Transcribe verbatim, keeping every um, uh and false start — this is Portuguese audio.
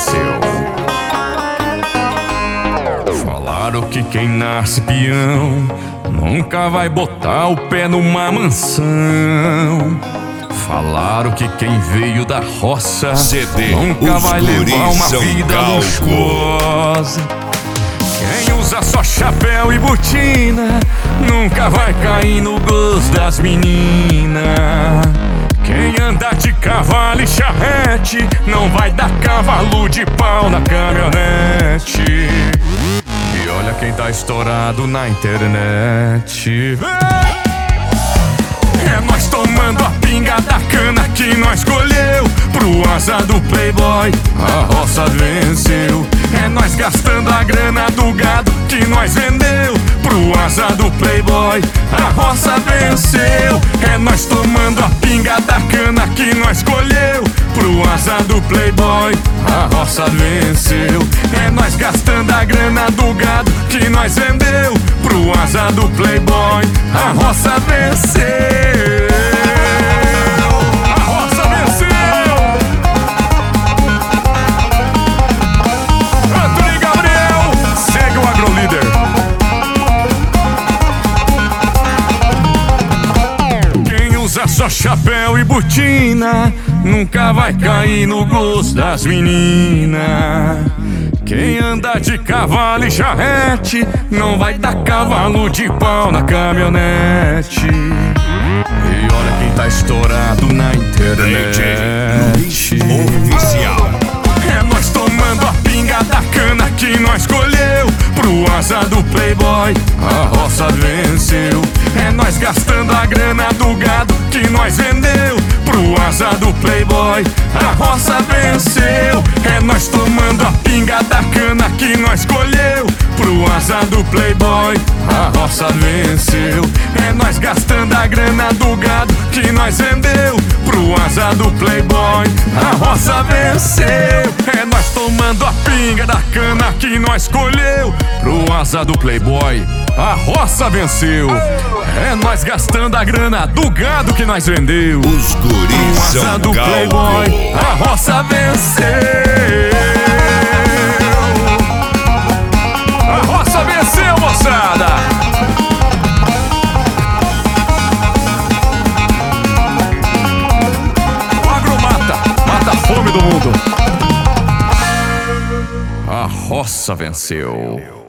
venceu. Falaram que quem nasce peão nunca vai botar o pé numa mansão. Falaram que quem veio da roça C D, nunca vai levar uma vida luxuosa. Quem usa só chapéu e botina nunca vai cair no gosto das meninas. Quem anda de cavalo e charrete não vai dar cavalo de pau na caminhonete. E olha quem tá estourado na internet. É nós tomando a pinga da cana que nós colheu. Pro asa do playboy a roça venceu. É nós gastando a grana do gado que nós vendeu. Pro asa do playboy a roça venceu. É nós tomando a pinga da cana que nós colheu. Pro asa do playboy a roça venceu. É nós gastando a grana do gado que nós vendeu. Pro asa do playboy a roça venceu. A roça venceu. Antônio Gabriel, segue o AgroLíder. Quem usa só chapéu e botina nunca vai cair no gosto das meninas. Quem anda de cavalo e charrete não vai dar cavalo de pau na caminhonete. E olha quem tá estourado na internet. Oficial. É nós tomando a pinga da cana que nós colheu. Pro asa do playboy a roça venceu. É nós gastando a grana do gado que nós vendeu. Pro asa do playboy a roça venceu. É nós tomando a pinga da cana que nós colheu. Pro asa do playboy a roça venceu. É nós gastando a grana do gado que nós vendeu. Pro asa do playboy a roça venceu. É nós tomando a pinga da cana que nós colheu. Pro asa do playboy a roça venceu. É nós gastando a grana do gado que nós vendeu. Os guris Pro asa do playboy a roça venceu. A roça venceu, moçada. O agro mata, mata a fome do mundo. A roça venceu.